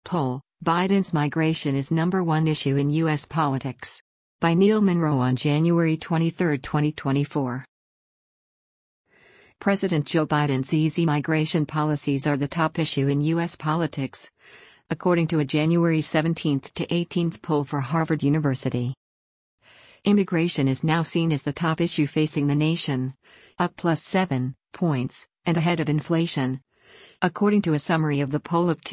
Poll: Biden's migration is number one issue in U.S. politics. By Neil Monroe on January 23, 2024. President Joe Biden's easy migration policies are the top issue in U.S. politics, according to a January 17 to 18 poll for Harvard University. Immigration is now seen as the top issue facing the nation, up +7 points, and ahead of inflation, according to a summary of the poll of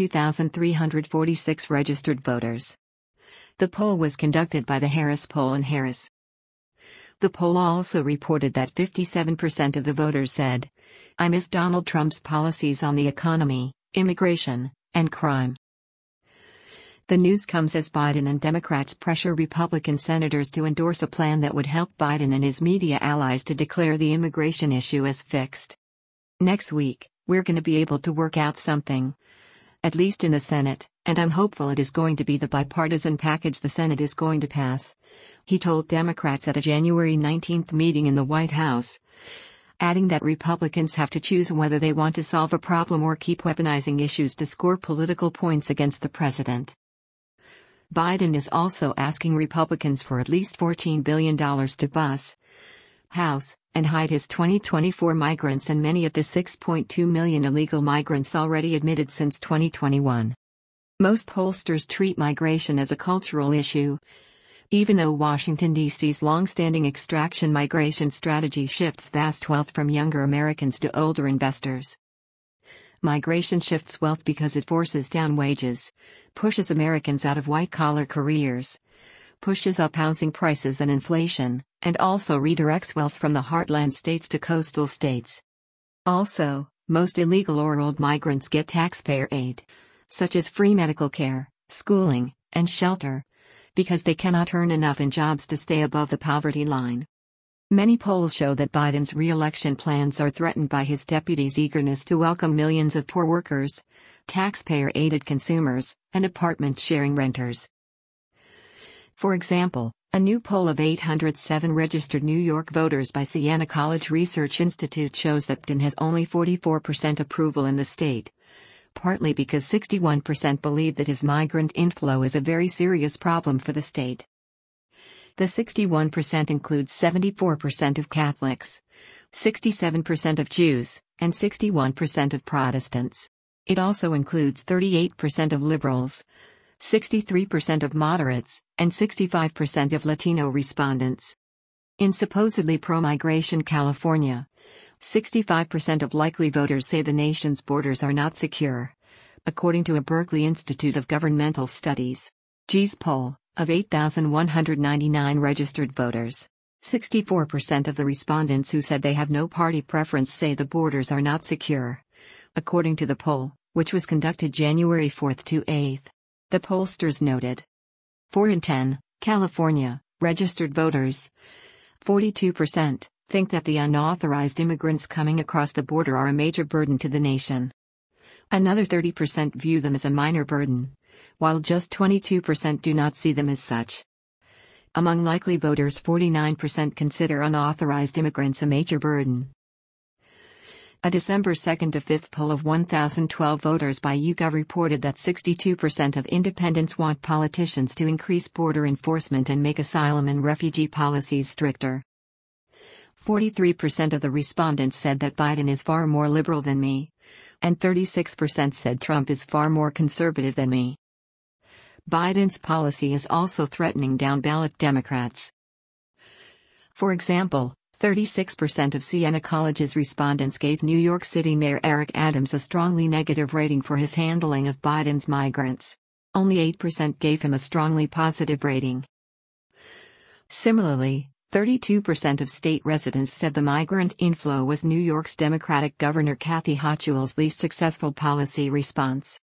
2,346 registered voters. The poll was conducted by the Harris Poll and Harris. The poll also reported that 57% of the voters said, "I miss Donald Trump's policies on the economy, immigration, and crime." The news comes as Biden and Democrats pressure Republican senators to endorse a plan that would help Biden and his media allies to declare the immigration issue as fixed. "Next week, we're going to be able to work out something, at least in the Senate, and I'm hopeful it is going to be the bipartisan package the Senate is going to pass," he told Democrats at a January 19 meeting in the White House, adding that Republicans have to choose whether they want to solve a problem or keep weaponizing issues to score political points against the president. Biden is also asking Republicans for at least $14 billion to bus, house, and hide his 2024 migrants and many of the 6.2 million illegal migrants already admitted since 2021. Most pollsters treat migration as a cultural issue, even though Washington, D.C.'s long-standing extraction migration strategy shifts vast wealth from younger Americans to older investors. Migration shifts wealth because it forces down wages, pushes Americans out of white-collar careers, pushes up housing prices and inflation, and also redirects wealth from the heartland states to coastal states. Also, most illegal or old migrants get taxpayer aid, such as free medical care, schooling, and shelter, because they cannot earn enough in jobs to stay above the poverty line. Many polls show that Biden's re-election plans are threatened by his deputy's eagerness to welcome millions of poor workers, taxpayer-aided consumers, and apartment-sharing renters. For example, a new poll of 807 registered New York voters by Siena College Research Institute shows that Biden has only 44% approval in the state, partly because 61% believe that his migrant inflow is a very serious problem for the state. The 61% includes 74% of Catholics, 67% of Jews, and 61% of Protestants. It also includes 38% of liberals, 63% of moderates, and 65% of Latino respondents. In supposedly pro-migration California, 65% of likely voters say the nation's borders are not secure, according to a Berkeley Institute of Governmental Studies (GES) poll of 8,199 registered voters. 64% of the respondents who said they have no party preference say the borders are not secure, according to the poll, which was conducted January 4 to 8. The pollsters noted. 4 in 10, California, registered voters, 42%, think that the unauthorized immigrants coming across the border are a major burden to the nation. Another 30% view them as a minor burden, while just 22% do not see them as such. Among likely voters, 49% consider unauthorized immigrants a major burden. A December 2 to 5 poll of 1,012 voters by YouGov reported that 62% of independents want politicians to increase border enforcement and make asylum and refugee policies stricter. 43% of the respondents said that Biden is far more liberal than me, and 36% said Trump is far more conservative than me. Biden's policy is also threatening down-ballot Democrats. For example, 36% of Siena College's respondents gave New York City Mayor Eric Adams a strongly negative rating for his handling of Biden's migrants. Only 8% gave him a strongly positive rating. Similarly, 32% of state residents said the migrant inflow was New York's Democratic Governor Kathy Hochul's least successful policy response.